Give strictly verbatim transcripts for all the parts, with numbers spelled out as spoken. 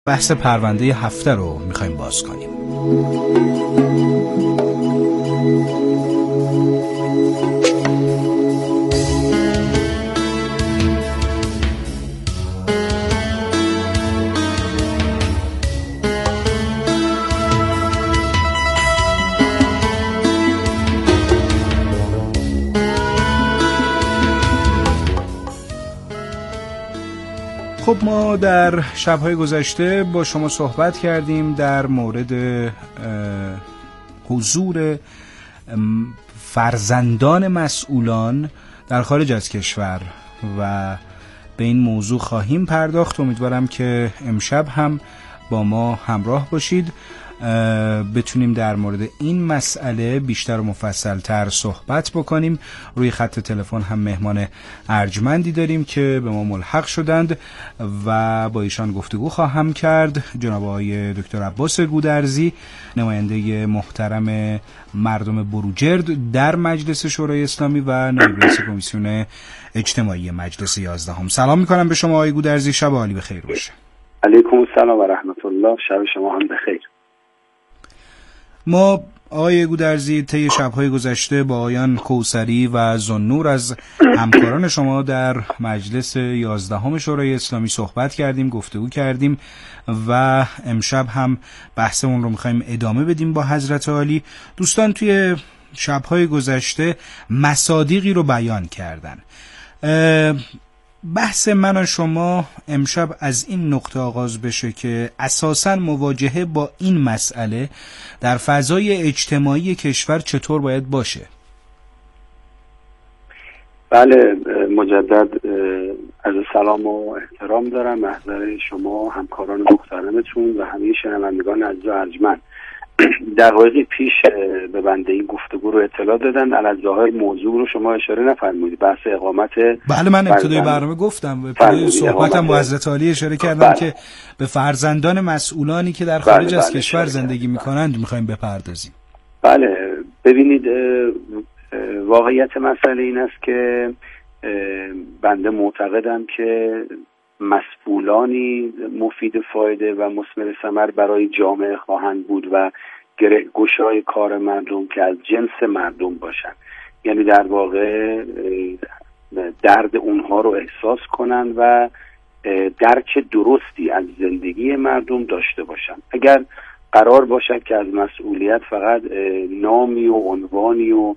بحث پرونده هفته رو میخوایم باز کنیم. خب ما در شب‌های گذشته با شما صحبت کردیم در مورد حضور فرزندان مسئولان در خارج از کشور و به این موضوع خواهیم پرداخت. امیدوارم که امشب هم با ما همراه باشید، بتونیم در مورد این مسئله بیشتر و مفصل‌تر صحبت بکنیم. روی خط تلفن هم مهمان ارجمندی داریم که به ما ملحق شدند و با ایشان گفتگو خواهم کرد. جناب آقای دکتر عباس گودرزی، نماینده محترم مردم بروجرد در مجلس شورای اسلامی و نایب رئیس کمیسیون اجتماعی مجلس یازدهم. سلام میکنم به شما آقای گودرزی، شب عالی بخیر باشه. علیکم السلام و رحمت الله، شب شما هم بخیر. ما آقای گودرزی طی شب‌های گذشته با آقایان کوثری و ذوالنور از همکاران شما در مجلس یازدهم شورای اسلامی صحبت کردیم، گفتگو کردیم و امشب هم بحثمون رو می‌خوایم ادامه بدیم با حضرت عالی. دوستان توی شب‌های گذشته مصادیقی رو بیان کردن. بحث من و شما امشب از این نقطه آغاز بشه که اساساً مواجهه با این مسئله در فضای اجتماعی کشور چطور باید باشه؟ بله، مجدد از سلام و احترام دارم محضر شما، همکاران محترمتون و همه شنوندگان عزیز و ارجمند. دقایقی پیش به بنده این گفتگو رو اطلاع دادن، علی ظاهر موضوع رو شما اشاره نفرمودید، بحث اقامت. بله، من ابتدای برنامه گفتم، ابتدای صحبتم با حضرت عالی اشاره کردم بله. که به فرزندان مسئولانی که در خارج بله، از بله، کشور زندگی میکنند میخوایم بپردازیم. بله، ببینید واقعیت مسئله این است که بنده معتقدم که مسئولانی مفید فایده و مثمر ثمر برای جامعه خواهند بود و گشای کار مردم که از جنس مردم باشند، یعنی در واقع درد اونها رو احساس کنند و درک درستی از زندگی مردم داشته باشند. اگر قرار باشد که از مسئولیت فقط نامی و عنوانی و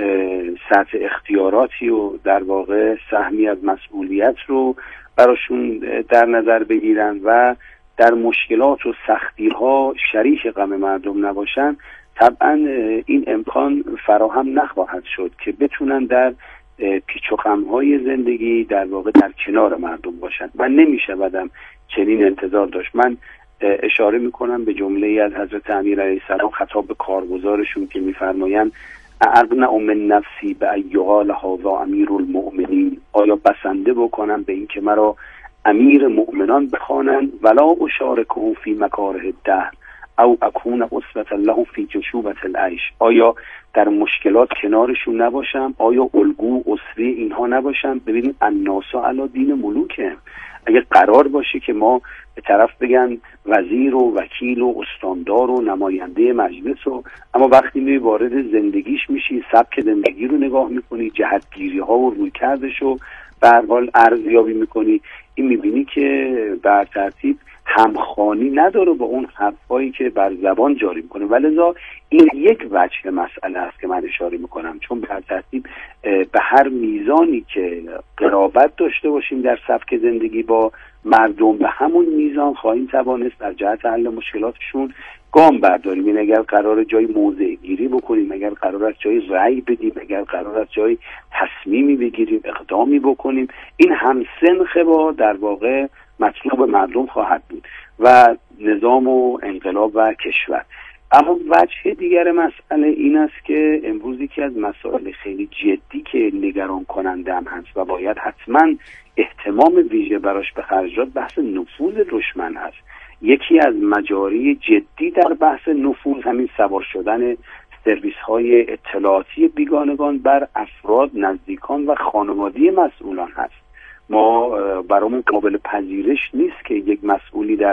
سطح اختیاراتی و در واقع سهمی از مسئولیت رو براشون در نظر بگیرن و در مشکلات و سختی ها شریک غم مردم نباشن، طبعا این امکان فراهم نخواهد شد که بتونن در پیچ و خم های زندگی در واقع در کنار مردم باشن و نمیشودم چنین انتظار داشت. من اشاره میکنم به جمله از حضرت امیر علیه السلام خطاب به کارگزارشون که میفرمایند اغنى من نفسی به ایقال هذا امیر المؤمنین، آیا بسنده بکنم به این که مرا امیر مؤمنان بخوانند، ولا اشارکه فی مکاره الدهر او اکون اسوة له فی جشوبة العیش، آیا در مشکلات کنارشون نباشم، آیا الگو اسوه اینها نباشم؟ ببینید الناس علی دین ملوکهم، اگه قرار باشه که ما به طرف بگن وزیر و وکیل و استاندار و نماینده مجلس و اما وقتی می وارد زندگیش میشی، سبک زندگی رو نگاه میکنی، جهتگیری ها و روی کردش رو به هر حال ارزیابی میکنی، این میبینی که بر ترتیب همخوانی نداره با اون حرفایی که بر زبان جاری میکنه. ولذا این یک وجه مسئله است که من اشاره میکنم، چون بر ترتیب به هر میزانی که قرابت داشته باشیم در سبک زندگی با مردم، به همون میزان خواهیم توانست در جهت حل مشکلاتشون گام برداریم. این اگر قرار جای موضع گیری بکنیم، اگر قرار است جای رأی بدیم، اگر قرار است جای تصمیمی بگیریم، اقدامی بکنیم، این همسنخ با در واقع مطلوب مردم خواهد بود و نظام و انقلاب و کشور. اما وجه دیگر مسئله این است که امروز یکی از مسائل خیلی جدی که نگران کننده هم هست و باید حتما اهتمام ویژه براش به خرج داد، بحث نفوذ دشمن هست. یکی از مجاری جدی در بحث نفوذ همین سوار شدن سرویس های اطلاعاتی بیگانگان بر افراد، نزدیکان و خانوادی مسئولان هست. ما برامون قابل پذیرش نیست که یک مسئولی در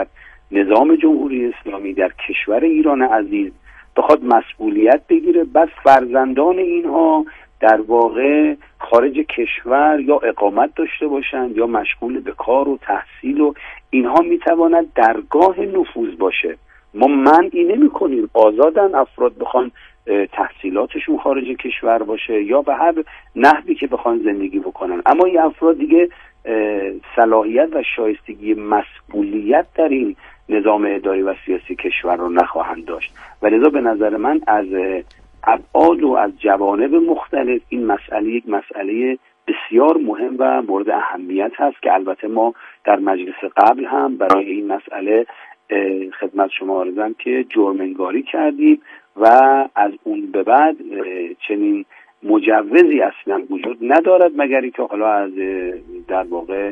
نظام جمهوری اسلامی در کشور ایران عزیز بخواد مسئولیت بگیره، بس فرزندان اینها در واقع خارج کشور یا اقامت داشته باشند یا مشغول به کار و تحصیل و اینها میتواند درگاه نفوذ باشه. ما منعی نمی کنیم، آزادن افراد بخوان تحصیلاتشون خارج کشور باشه یا به هر نحوی که بخوان زندگی بکنن، اما این افراد دیگه صلاحیت و شایستگی مسئولیت در این نظام اداری و سیاسی کشور رو نخواهند داشت و لذا به نظر من از ابعاد و از جوانب مختلف این مسئله یک مسئله بسیار مهم و مورد اهمیت هست که البته ما در مجلس قبل هم برای این مسئله خدمت شما عرضم که جرم‌انگاری کردیم و از اون به بعد چنین مجوزی اصلا وجود ندارد مگر اینکه حالا از در واقع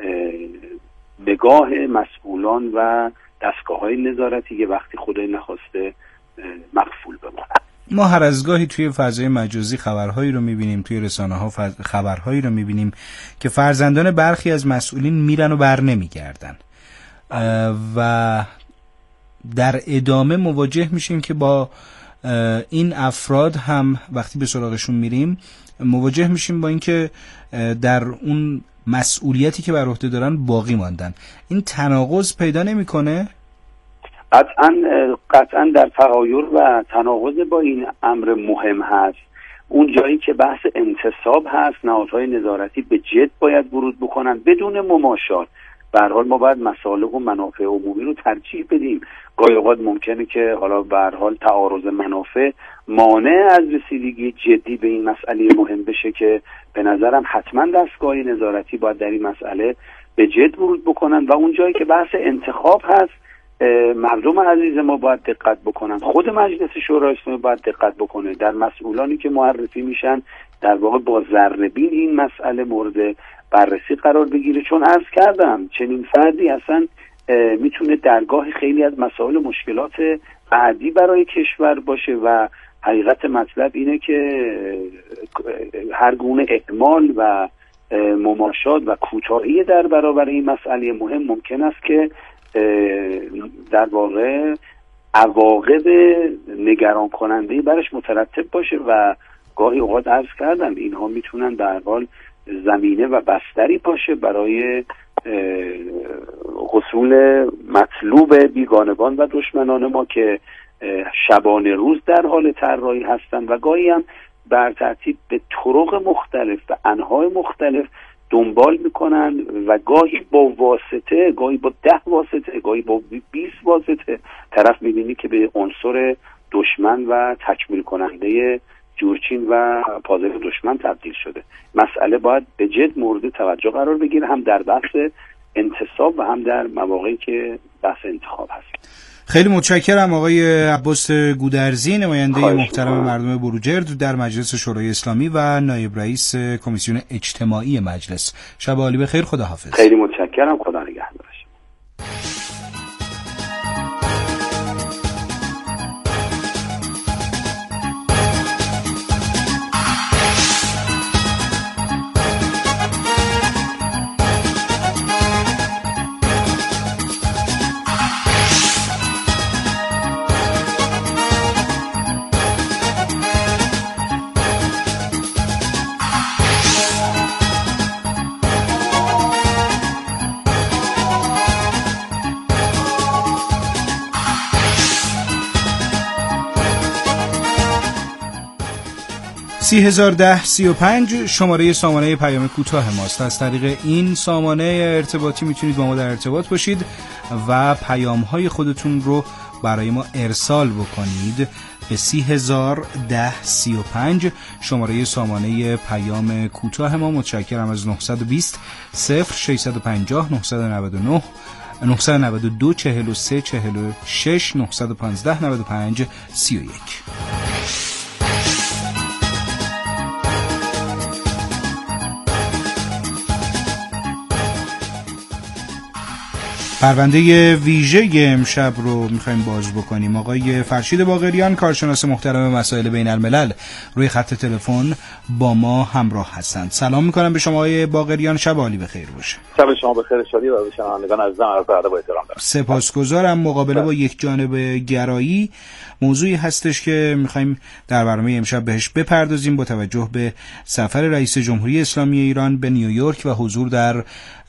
نگاه مسئولان و دستگاه‌های نظارتی که وقتی خدای نخواسته مقفول بماند. ما هر از گاهی توی فضای مجازی خبرهایی رو میبینیم، توی رسانه‌ها فض... خبرهایی رو میبینیم که فرزندان برخی از مسئولین میرن و بر نمیگردن و در ادامه مواجه میشیم که با این افراد هم وقتی به سراغشون میریم مواجه میشیم با اینکه در اون مسئولیتی که بر عهده دارن باقی ماندن. این تناقض پیدا نمیکنه؟ قطعاً قطعاً در تغایر و تناقض با این امر مهم هست. اون جایی که بحث انتصاب هست، نهادهای نظارتی به جد باید ورود بکنن بدون مماشات. به هر حال ما باید مصالح و منافع عمومی رو ترجیح بدیم. گاهی اوقات ممکنه که حالا به هر حال تعارض منافع مانع از رسیدگی جدی به این مسئله مهم بشه که به نظرم حتما دستگاه نظارتی باید در این مسئله به جد ورود بکنن و اون جایی که بحث انتخاب هست مردم عزیز ما باید دقت بکنن، خود مجلس شورای اسلامی باید دقت بکنه در مسئولانی که معرفی میشن در واقع با ذره‌بین این مسئله مورد بررسی قرار بگیره، چون عرض کردم چنین فردی اصلا میتونه درگاه خیلی از مسائل مشکلات بعدی برای کشور باشه و حقیقت مطلب اینه که هر گونه اهمال و مماشات و کوتاهی در برابر این مسئله مهم ممکن است که در واقع عواقب نگران کننده برش مترتب باشه و گاهی اوقات عرض کردم اینها میتونن در حال زمینه و بستری باشه برای حصول مطلوب بیگانگان و دشمنان ما که شبانه روز در حال طراحی هستند و گاهی هم بر ترتیب به طرق مختلف و انواع مختلف دنبال میکنن و گاهی با واسطه، گاهی با ده واسطه، گاهی با بیست واسطه طرف میبینی که به عنصر دشمن و تکمیل کننده جورچین و پازل دشمن تبدیل شده. مسئله باید به جد مورد توجه قرار بگیره، هم در بحث انتصاب و هم در مواقعی که بحث انتخاب هست. خیلی متشکرم آقای عباس گودرزی، نماینده محترم مردم بروجرد در مجلس شورای اسلامی و نایب رئیس کمیسیون اجتماعی مجلس. شب عالی بخیر، خدا حافظ. خیلی متشکرم، خدا نگهدار. سی هزار ده سی و پنج شماره سامانه پیام کوتاه ماست. از طریق این سامانه ارتباطی میتونید با ما در ارتباط باشید و پیام های خودتون رو برای ما ارسال بکنید به سی هزار ده سی و پنج شماره سامانه پیام کوتاه ما. متشکرم از نه دو صفر صفر شش پنج صفر نه نه نه نه نه دو چهل و سه چهل و شش نه یک پنج نه پنج سی و یک. پرونده ویژه امشب رو میخوایم باز بکنیم. آقای فرشید باقریان، کارشناس محترم مسائل بین الملل، روی خط تلفن با ما همراه هستند. سلام میکنم به شما آقای باقریان، شب عالی بخیر باشه. شب شما بخیر شادی و به شنوندگان عزیزم عرض ادب و احترام دارم. سپاسگزارم. مقابله با یک جانب گرایی موضوعی هستش که میخوایم در برنامه امشب بهش بپردازیم با توجه به سفر رئیس جمهوری اسلامی ایران به نیویورک و حضور در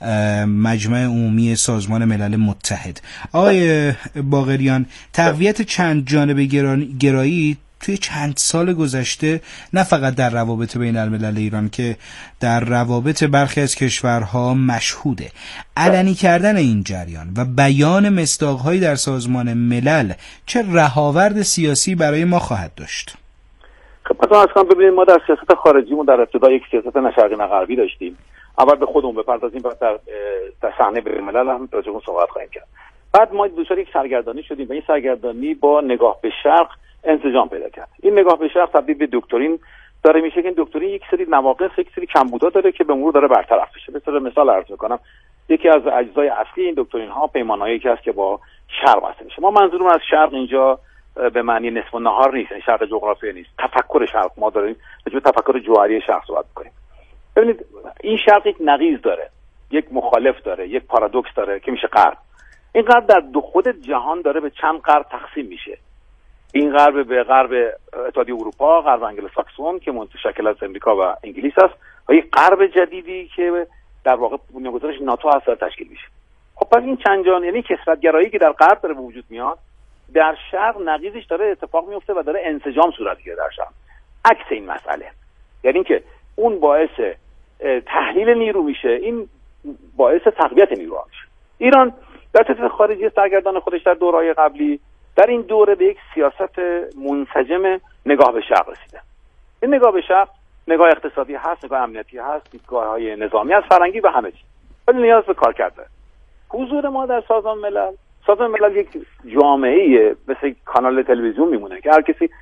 مجمع عمومی سازمان ملل متحد. آقای باقریان، تقویت چند جانب گرایی توی چند سال گذشته نه فقط در روابط بین الملل ایران که در روابط برخی از کشورها مشهوده. علنی کردن این جریان و بیان مصداق‌هایی در سازمان ملل چه رهاورد سیاسی برای ما خواهد داشت؟ خب مثلا اصلا ببینید، ما در سیاست خارجیمون در ابتدا یک سیاست نه شرقی نه غربی داشتیم. اول به خودمون بپردازیم، بعد در در صحنه بین الملل هم راجع به اون صحبت خواهیم کرد. بعد ما دچار یک سرگردانی شدیم و این سرگردانی با نگاه به شرق انسجام پیدا کرد. این نگاه به شرق تبدیل به دکترین داره میشه که این دکترین یک سری نواقص، یک سری کمبودها داره که به مرور داره برطرف میشه. به طور مثال عرض میکنم، یکی از اجزای اصلی این دکترین ها پیمانهایی که هست که با شرق بسته میشه. ما منظورم از شرق اینجا به معنی نصف النهار نیست، این شرق جغرافیایی نیست، تفکر شرق. ما داریم راجع به تفکر جوهری شرق صحبت میکنیم. ببینید، این شرق یک نقیض داره، یک مخالف داره، یک پارادوکس داره که میشه غرب. این غرب در دو خود جهان داره به چند غرب تقسیم میشه. این غرب به غرب اتحادیه اروپا، غرب انگلوساکسون که متشکل از امریکا و انگلیس است، و یک غرب جدیدی که در واقع بنیانگذارش ناتو هست تشکیل میشه. خب پس این چند جهان، یعنی کثرت‌گرایی که در غرب داره به وجود میاد، در شرق نقیضش داره اتفاق میفته و داره انسجام صورت میگیره در شرق. عکس این مسئله، یعنی اینکه اون باعث تحلیل نیرو میشه، این باعث تقویت نیرو میشه. ایران در سیاست خارجی سرگردان خودش در دوره‌های قبلی در این دوره به یک سیاست منسجم نگاه به شرق رسیده. این نگاه به شرق نگاه اقتصادی هست، نگاه امنیتی هست، دیدگاه‌های نظامی هست، فرهنگی و همه چیز، ولی نیاز به کار کرده. حضور ما در سازمان ملل، سازمان ملل یک جامعه مثل کانال تلویزیون میمونه که هر کسی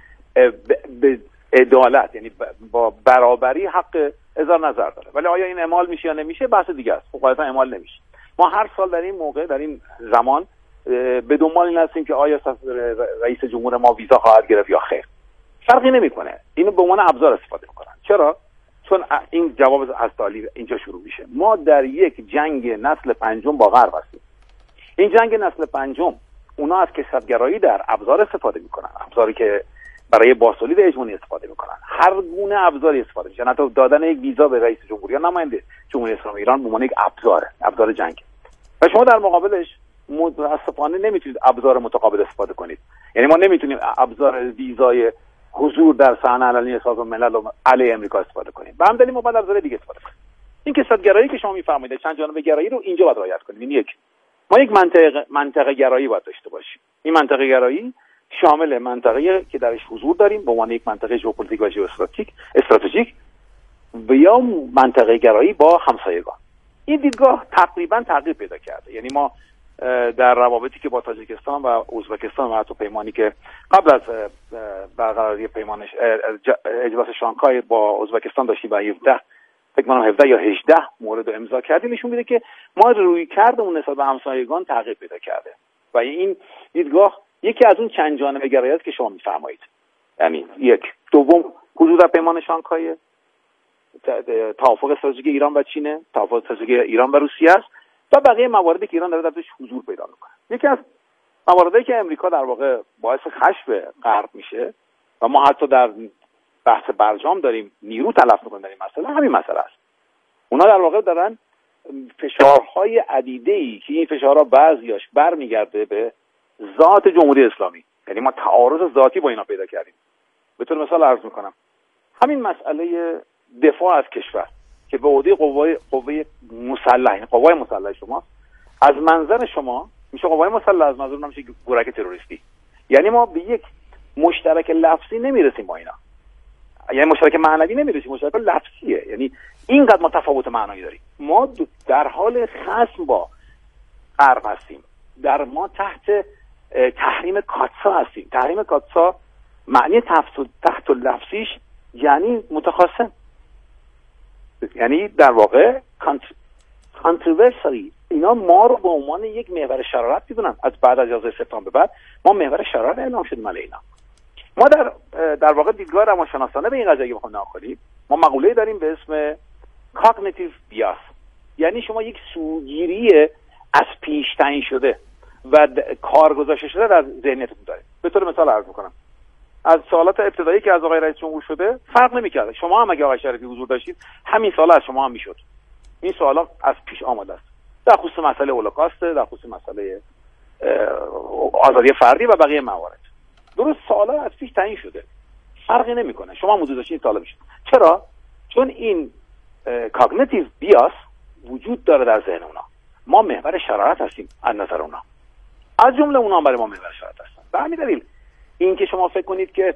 به عدالت، یعنی با برابری حق اظهار نظر داره، ولی آیا این اعمال میشه یا نمیشه بحث دیگه است. خب قاعدتا اعمال نمیشه. ما هر سال در این موقع، در این زمان به دنبال این هستیم که آیا رئیس جمهور ما ویزا خواهد گرفت یا خیر. فرقی نمیکنه، اینو به عنوان ابزار استفاده میکنن. چرا؟ چون این جواب از تالی اینجا شروع میشه. ما در یک جنگ نسل پنجم با غرب هستیم. این جنگ نسل پنجم، اونا از کثرت‌گرایی در ابزار استفاده میکنن، ابزاری که برای بازتولید هژمونی استفاده میکنن. هر گونه ابزاری استفاده میشه. حتی دادن یک ویزا به رئیس جمهوری یا نماینده جمهوری اسلامی ایران به عنوان یک ابزاره، ابزار جنگ. و شما در مقابلش متاسفانه نمیتونید ابزار متقابل استفاده کنید. یعنی ما نمیتونیم ابزار ویزای حضور در صحنه علنی سازمان ملل و علیه امریکا استفاده کنیم. به همدلیل ما باید ابزار دیگه استفاده کنیم. این کثرت‌گرایی که شما میفرمایید، چند جانبه گرایی رو اینجا باید رعایت کنیم. این یک، ما یک منطقه منطقه گرایی باید داشته باشیم. این منطقه گرایی شامل منطقه‌ای که درش حضور داریم به عنوان یک منطقه ژئوپلیتیک و ژئواستراتژیک استراتژیک و یا منطقه گرایی با همسایگان. این دیدگاه تقریبا تغییر پیدا کرده. یعنی ما در روابطی که با تاجیکستان و ازبکستان و حتی پیمانی که قبل از برقراری پیمانش اجلاس شانگهای با ازبکستان داشتیم و هفده فکر کنم هفده یا هجده مورد امضا کردیم، نشون میده که ما روی کردمون نسبت به همسایگان تغییر پیدا کرده و این دیدگاه یکی از اون چند جانبه گرایی است که شما میفرمایید. یعنی یک، دوم حضور در پیمان شانگهای، توافق استراتژیک ایران و چین، توافق استراتژیک ایران و روسیه است و بقیه مواردی که ایران داره درش حضور پیدا میکنه. یکی از مواردی که امریکا در واقع باعث خشم غرب میشه و ما حتی در بحث برجام داریم نیرو تلف میکنیم در این مسئله، همین مسئله است. اونا در واقع دارن فشارهای عدیده‌ای که این فشارها بعضیاش برمیگرده به ذات جمهوری اسلامی، یعنی ما تعارض ذاتی با اینا پیدا کردیم. به طور مثال عرض میکنم همین مسئله دفاع از کشور که به عهده قوای قوه مسلح، قوای مسلح شما، از منظر شما میشه قوای مسلح، از منظر من میشه گروه تروریستی. یعنی ما به یک مشترک لفظی نمیرسیم با اینا، یعنی مشترک معنوی نمیرسیم، مشترک لفظیه. یعنی اینقدر ما تفاوت معنایی داریم. ما در حال خصم با غرب هستیم، در ما تحت تحریم کاتسا هستیم. تحریم کاتسا معنی تحت لفظیش یعنی متخاصم، یعنی در واقع controversy اینا ما رو به عنوان یک محور شرارت میدونن. از بعد از یازده سپتامبر بعد ما محور شرارت اعلام شدیم علیه اینا. ما در در واقع دیدگاه روانشناسانه به این قضیه بخوام نگاه کنیم، ما مقوله داریم به اسم کاگنیتیو بیاس، یعنی شما یک سوگیری از پیش تعیین شده و کار گذاشته شده در ذهنیتتون دارید. به طور مثال عرض میکنم، از سوالات ابتدایی که از آقای رئیس جمهور شده فرق نمی‌کرد. شما هم اگه آقای شریفی حضور داشتید همین سوالا از شما هم میشد. این سوالا از پیش آمده است در خصوص مسئله هولوکاست، در خصوص مسئله آزادی فردی و بقیه موارد. درست سوالا از پیش تعیین شده، فرقی نمیکنه. شما هم حضور داشتید سوالا میشد. چرا؟ چون این کاگنیتیو بیاس وجود داره در ذهن اونا. ما محور شرارت هستیم از نظر اونا، از جمله اونا برای ما محور شرارت هستن. به همین دلیل این که شما فکر کنید که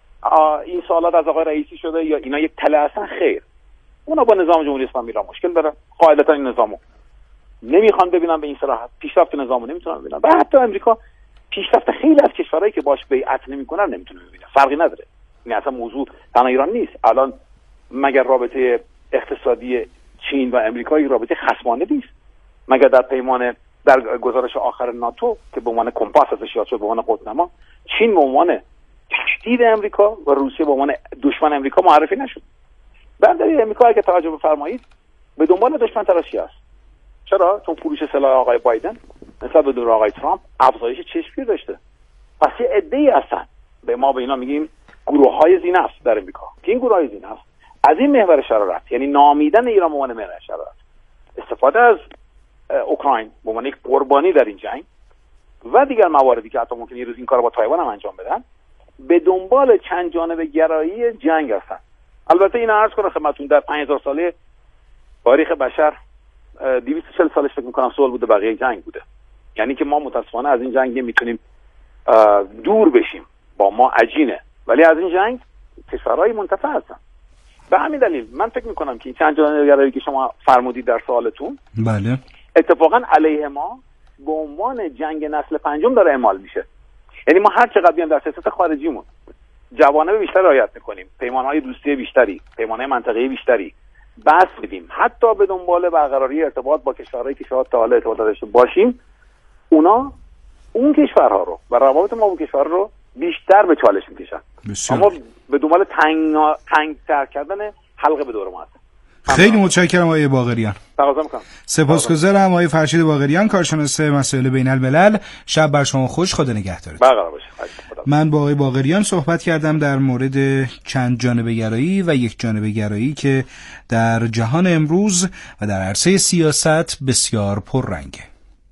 این سوالات از آقای رئیسی شده یا اینا یک تله هستن، خیر. اونا با نظام جمهوری اسلامی را مشکل دارن، قاعدتا این نظامو نمیخوان ببینن، به این صراحت پیشرفت نظامو نمیتونن ببینن. و حتی امریکا پیشرفت خیلی از کشورهایی که باش بیعت نمیکنن نمیتونه ببینه. فرقی نداره. این اصلا موضوع تنها ایران نیست. الان مگر رابطه اقتصادی چین و امریکا یک رابطه خصمانه نیست؟ مگر در پیمان در گزارش آخر ناتو که به عنوان کمپاس ازش یاد شد، به عنوان قطب‌نما، چین به عنوان تهدید امریکا و روسیه به عنوان دشمن امریکا معرفی نشد. در دلیل امریکا اگه توجه بفرمایید به دنبال دشمن تراشی است. چرا؟ چون فروش سلاح آقای بایدن نسبت به دور آقای ترامپ افزایش چشمگیر داشته. پس یه عده‌ای هستن، به ما به اینا میگیم گروه‌های ذی‌نفس در امریکا، که این گروه‌های ذی‌نفس از این محور شرارت، یعنی نامیدن ایران به عنوان محور شرارت، استفاده از اوکراین به عنوان یک قربانی در این جنگ و دیگر مواردی که حتی ممکنه یه روز این کارو با تایوان هم انجام بدن، به دنبال چند جانبه گرایی جنگ هستن. البته این عرض کنم خدمتتون در پنج هزار ساله تاریخ بشر دویست و چهل سالش فکر می‌کنم سوال بوده، بقیه جنگ بوده. یعنی که ما متأسفانه از این جنگ نمیتونیم دور بشیم، با ما عجینه، ولی از این جنگ کشورهای منتفع هستن. به همین دلیل من فکر می‌کنم که این چند جانبه گرایی که شما فرمودید در سوالتون، بله، اتفاقا علیه ما به عنوان جنگ نسل پنجم داره اعمال میشه. یعنی ما هر چقدر بیان در سیاست خارجیمون جوانب بیشتر رعایت میکنیم، پیمانهای دوستی بیشتری، پیمانهای منطقه‌ای بیشتری بس میدیم، حتی به دنبال برقراری ارتباط با کشورهایی که شاید تا حالا ارتباط داشته باشیم، اونا اون کشورها رو و روابط ما با کشور رو بیشتر به چالش میکشن. اما به دنبال تنگ تنگ تر کردن حلقه به دور ما هستن. خیلی متشکرم آقای باقریان. تقاضا میکنم. سپاسگزارم آقای فرشید باقریان، کارشناس مسائل بین الملل. شب بر شما خوش، خدا نگهدارت. برقرار باشه. من با آقای باقریان صحبت کردم در مورد چند جانبه گرایی و یک جانبه گرایی که در جهان امروز و در عرصه سیاست بسیار پررنگه.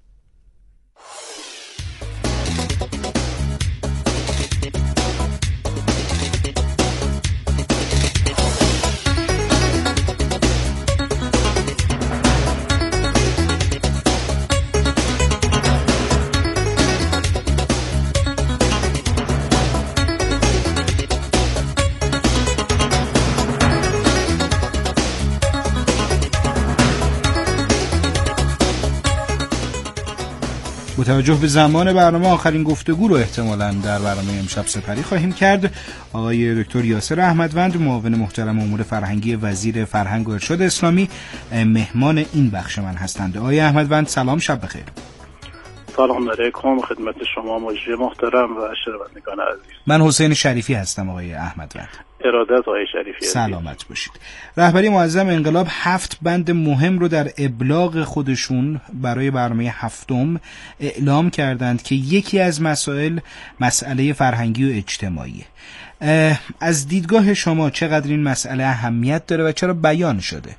با توجه به زمان برنامه آخرین گفتگو رو احتمالاً در برنامه امشب سپری خواهیم کرد. آقای دکتر یاسر احمدوند، معاون محترم امور فرهنگی وزیر فرهنگ و ارشاد اسلامی، مهمان این بخش من هستند. آقای احمدوند سلام، شب بخیر. سلام علیکم خدمت شما مجری محترم و شنوندگان عزیز. من حسین شریفی هستم. آقای احمدوند، ارادت آقای شریفی، سلامت باشید. رهبری معظم انقلاب هفت بند مهم رو در ابلاغ خودشون برای برنامه هفتم اعلام کردند که یکی از مسائل مسئله فرهنگی و اجتماعی. از دیدگاه شما چقدر این مسئله اهمیت داره و چرا بیان شده؟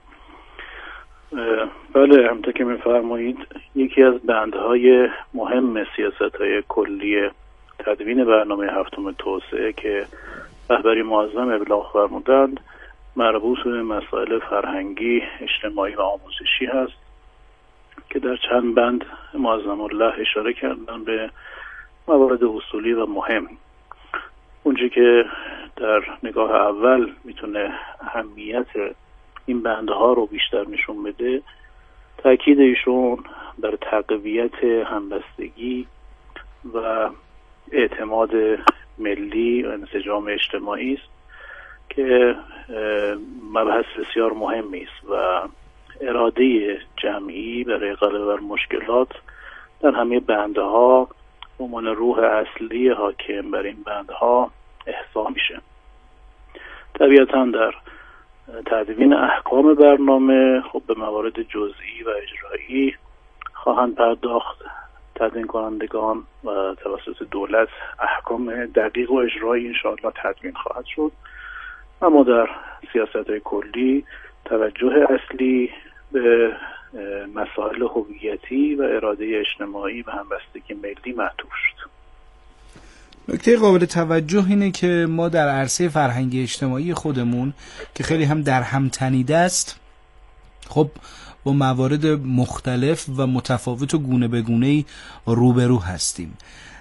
بله، همونطور که می‌فرمایید یکی از بندهای مهم سیاست‌های کلی تدوین برنامه هفتم توسعه که رهبری معظم ابلاغ فرمودند مربوط به مسائل فرهنگی، اجتماعی و آموزشی هست که در چند بند معظم الله اشاره کردن به موارد اصولی و مهم. اونجا که در نگاه اول میتونه اهمیت این بندها رو بیشتر نشون بده، تأکید ایشون بر تقویت همبستگی و اعتماد ملی و انسجام اجتماعی است که مبحث بسیار مهمی است و اراده جمعی برای غلبه بر مشکلات در همه بندها به عنوان روح اصلی حاکم بر این بندها احسا میشه. طبیعتاً در تدوین احکام برنامه خب به موارد جزئی و اجرایی خواهند پرداخت تدوین کنندگان و توسط دولت احکام دقیق و اجرایی انشاءالله تدوین خواهد شد. اما در سیاست‌های کلی توجه اصلی به مسائل هویتی و اراده اجتماعی و همبستگی ملی معطوف شد. نکته قابل توجه اینه که ما در عرصه فرهنگی اجتماعی خودمون که خیلی هم در هم تنیده است، خب با موارد مختلف و متفاوت و گونه به گونه‌ای روبرو هستیم.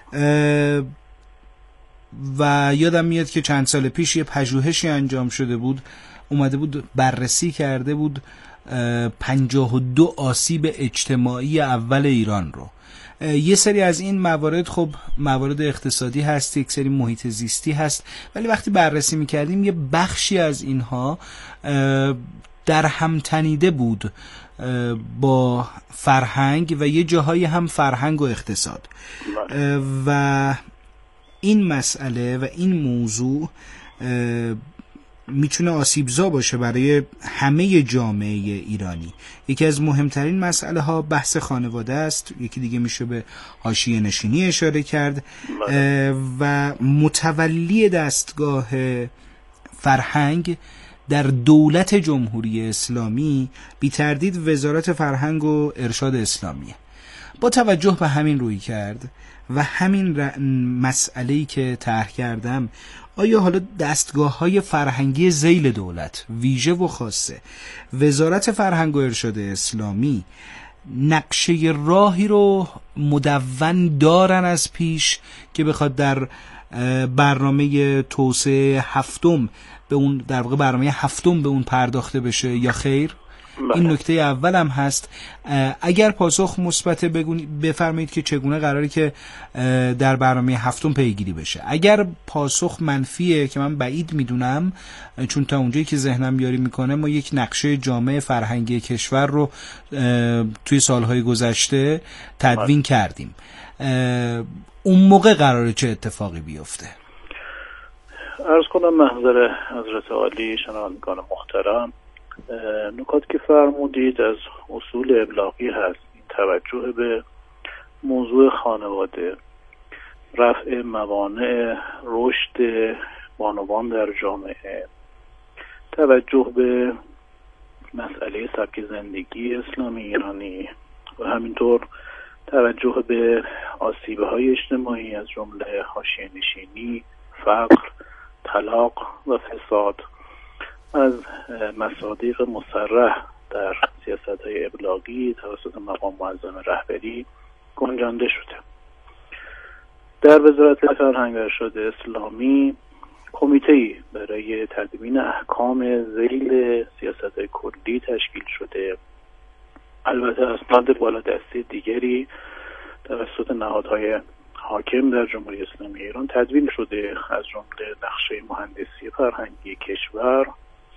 و یادم میاد که چند سال پیش یه پژوهشی انجام شده بود، اومده بود بررسی کرده بود پنجاه و دو آسیب اجتماعی اول ایران رو. یه سری از این موارد خب موارد اقتصادی هست، یک سری محیط زیستی هست، ولی وقتی بررسی میکردیم یه بخشی از اینها در هم تنیده بود با فرهنگ و یه جاهایی هم فرهنگ و اقتصاد. و این مسئله و این موضوع میتونه آسیبزا باشه برای همه جامعه ایرانی. یکی از مهمترین مسئله ها بحث خانواده است، یکی دیگه میشه به حاشیه نشینی اشاره کرد و متولی دستگاه فرهنگ در دولت جمهوری اسلامی بی تردید وزارت فرهنگ و ارشاد اسلامیه. با توجه به همین روی کرد و همین مسئله‌ای که طرح کردم، آیا حالا دستگاه‌های فرهنگی ذیل دولت ویژه و خاصه وزارت فرهنگ و ارشاد اسلامی نقشه راهی رو مدون دارن از پیش که بخواد در برنامه توسعه هفتم به اون در واقع برنامه هفتم به اون پرداخته بشه یا خیر؟ این نکته اول هم هست. اگر پاسخ مثبت بفرمایید که چگونه قراره که در برنامه هفتم پیگیری بشه. اگر پاسخ منفیه که من بعید میدونم، چون تا اونجایی که ذهنم یاری میکنه ما یک نقشه جامع فرهنگی کشور رو توی سالهای گذشته تدوین کردیم، اون موقع قراره چه اتفاقی بیفته؟ عرض کنم محضر حضرت عالی شنوندگان محترم، نکات که فرمودید از اصول ابلاغی هست. این توجه به موضوع خانواده، رفع موانع رشد بانوان در جامعه، توجه به مسئله سبک زندگی اسلامی ایرانی و همینطور توجه به آسیب‌های اجتماعی از جمله حاشیه نشینی، فقر، طلاق و فساد از مصادیق مصرح در سیاست‌های ابلاغی توسط مقام معظم رهبری گنجانده شده. در وزارت فرهنگ و ارشاد اسلامی کمیته‌ای برای تدوین احکام ذیل سیاست‌های کلی تشکیل شده. البته اسناد بالادستی دیگری توسط نهادهای حاکم در جمهوری اسلامی ایران تدوین شده، از جمله نقشه مهندسی فرهنگی کشور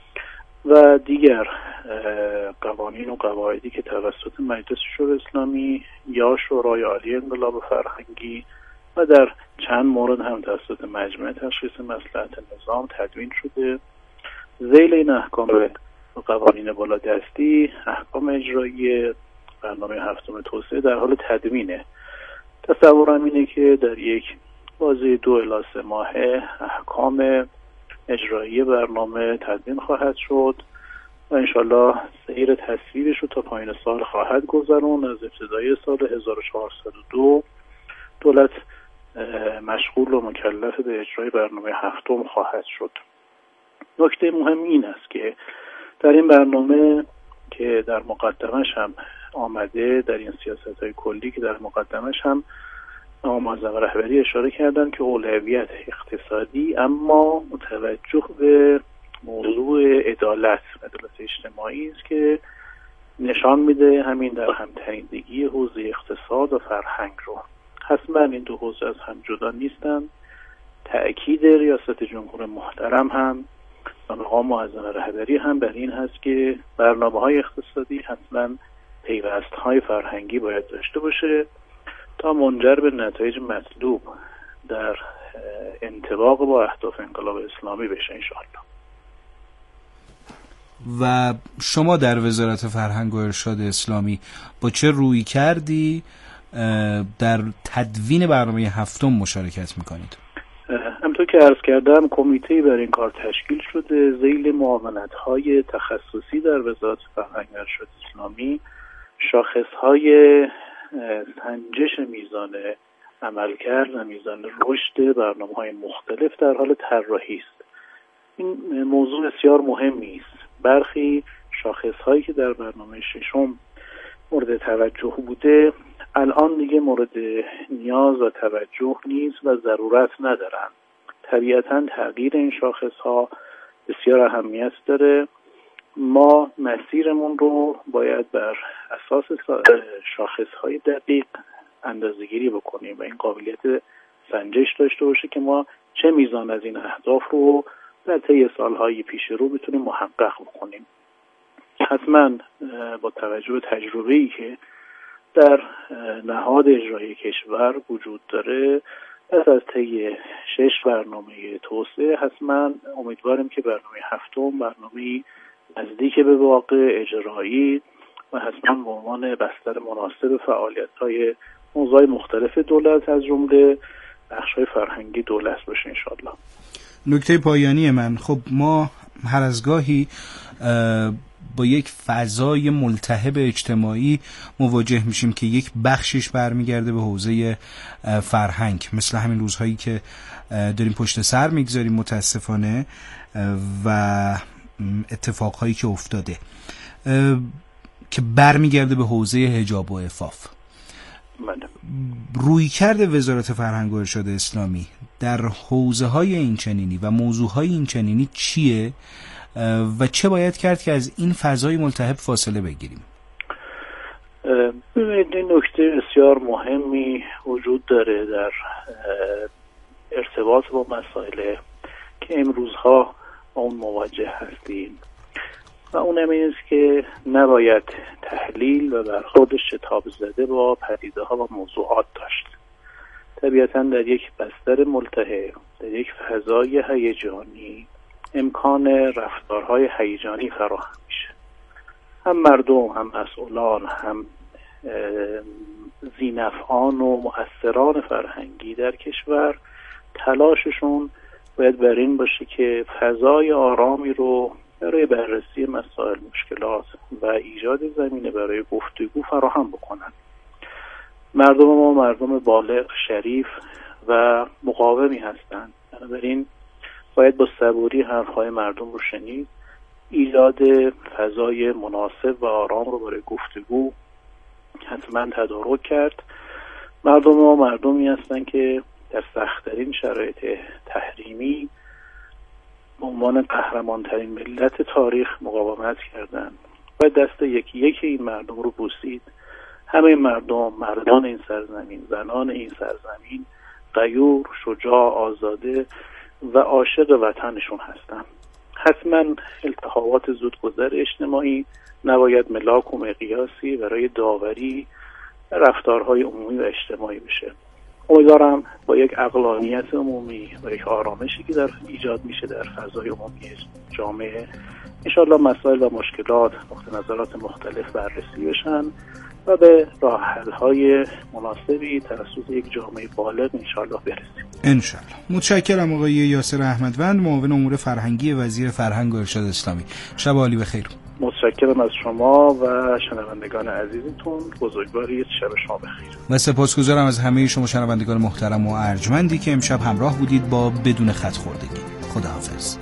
و دیگر قوانین و قواعدی که توسط مجلس شورای اسلامی یا شورای عالی انقلاب فرهنگی و در چند مورد هم توسط مجمع تشخیص مصلحت نظام تدوین شده. ذیل این احکام و قوانین بالادستی احکام اجرایی برنامه هفتم توسعه در حال تدوینه. تصورم اینه که در یک بازه دو الی سه ماهه احکام اجرایی برنامه تدوین خواهد شد و انشالله سیر تصویبش رو تا پایان سال خواهد گذرون. از ابتدای سال هزار و چهارصد و دو دولت مشغول و مکلف به اجرای برنامه هفتم خواهد شد. نکته مهم این است که در این برنامه که در مقدمش هم آمده، در این سیاست‌های کلی که در مقدمش هم مقام معظم رهبری اشاره کردن که اولویت اقتصادی اما متوجه به موضوع عدالت عدالت اجتماعی است که نشان میده همین در همتنیدگی حوزه اقتصاد و فرهنگ رو. حتما این دو حوزه از هم جدا نیستن. تأکید ریاست جمهور محترم هم و مقام معظم رهبری هم بر این هست که برنامه‌های اقتصادی حتما پیوست‌های فرهنگی باید داشته باشه تا منجر به نتایج مطلوب در انطباق با اهداف انقلاب اسلامی بشه انشاءالله. و شما در وزارت فرهنگ و ارشاد اسلامی با چه روی کردی در تدوین برنامه هفتم مشارکت میکنید؟ همطور که عرض کردم کمیته برای این کار تشکیل شده ذیل معاونت‌های تخصصی در وزارت فرهنگ و ارشاد اسلامی. شاخص‌های سنجش میزان عملکرد و میزان رشد برنامه‌های مختلف در حال طراحی است. این موضوع بسیار مهمی است. برخی شاخص‌هایی که در برنامه ششم مورد توجه بوده الان دیگه مورد نیاز و توجه نیست و ضرورت ندارن. طبیعتاً تغییر این شاخص‌ها بسیار اهمیت داره. ما مسیرمون رو باید بر اساس شاخص‌های دقیق اندازه‌گیری بکنیم و این قابلیت سنجش داشته باشه که ما چه میزان از این اهداف رو در طی سالهای پیش رو بتونیم محقق بکنیم. حتما با توجه به تجربه‌ای که در نهاد اجرایی کشور وجود داره پس از طی شش برنامه توسعه حتما امیدواریم که برنامه هفتم برنامه نزدیک به واقع اجرایی و حتما به عنوان بستر مناسب فعالیت‌های موضوع مختلف دولت از جمله بخش‌های فرهنگی دولت باشه انشاءالله. نکته پایانی من، خب ما هر از گاهی با یک فضای ملتهب اجتماعی مواجه میشیم که یک بخشش برمیگرده به حوزه فرهنگ، مثل همین روزهایی که داریم پشت سر میگذاریم متاسفانه و اتفاقهایی که افتاده که برمیگرده به حوزه حجاب و عفاف. رویکرد وزارت فرهنگ و ارشاد اسلامی در حوزه‌های این چنینی و موضوعهای این چنینی چیه و چه باید کرد که از این فضای ملتهب فاصله بگیریم؟ ببینید این نکته بسیار مهمی وجود داره در ارتباط با مسائل که امروزها با اون مواجه هستیم و اون این است که نباید تحلیل و برخورد شتاب زده با پدیده ها و موضوعات داشت. طبیعتاً در یک بستر ملتهب، در یک فضای هیجانی امکان رفتارهای هیجانی فراهم میشه. هم مردم، هم مسئولان، هم ذینفعان و مؤثران فرهنگی در کشور تلاششون باید بر این باشه که فضای آرامی رو برای بررسی مسائل، مشکلات و ایجاد زمینه برای گفتگو فراهم بکنن. مردم ما مردم بالغ، شریف و مقاومی هستند. بنابراین باید با صبوری حرفهای مردم رو شنید، ایجاد فضای مناسب و آرام رو برای گفتگو حتما تدارک کرد. مردم ما مردمی هستند که در سخت‌ترین شرایط تحریمی به عنوان قهرمان‌ترین ملت تاریخ مقاومت کردند و دست یکی یکی این مردم رو بوسید. همه مردم، مردان این سرزمین، زنان این سرزمین، غیور، شجاع، آزاده و عاشق وطنشون هستن. حتما التهابات زودگذر اجتماعی نباید ملاک و مقیاسی برای داوری رفتارهای عمومی و اجتماعی بشه. امیدوارم با یک عقلانیت عمومی و یک آرامشی که در ایجاد میشه در فضای عمومی جامعه انشاءالله مسائل و مشکلات نقطه نظرات مختلف بررسی بشن و به راه حل‌های مناسبی توسط یک جامعه بالغ انشاءالله برسیم. انشاءالله. متشکرم آقای یاسر احمدوند، معاون امور فرهنگی وزیر فرهنگ و ارشاد اسلامی. شب عالی بخیر. متشکرم از شما و شنوندگان عزیزتون. بزرگواری شب شما بخیر. و سپاسگزارم از همه شما شنوندگان محترم و ارجمندی که امشب همراه بودید با بدون خط خوردگی. خداحافظ.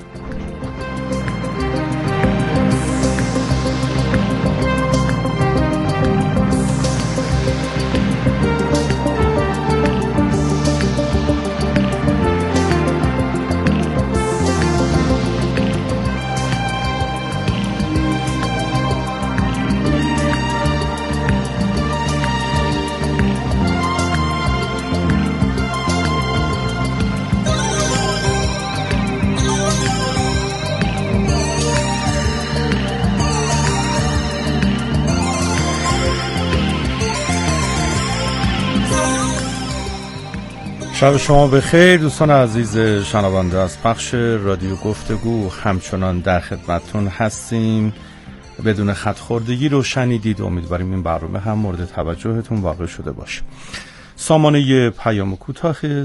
شب شما بخیر دوستان عزیز شنونده. از پخش رادیو گفتگو همچنان در خدمتتون هستیم. بدون خط‌خوردگی رو شنیدید. امیدواریم این برنامه هم مورد توجهتون واقع شده باشه. سامانه پیام کوتاه